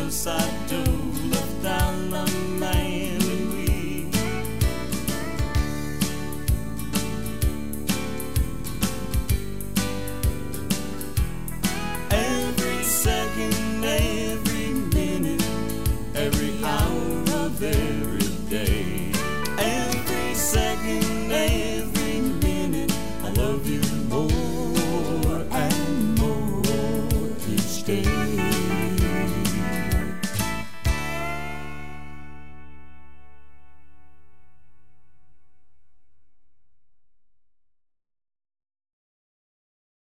sa dulat dalam may liwi. Every second, every minute, every hour of every day. Every second, every minute, I love you more and more each day.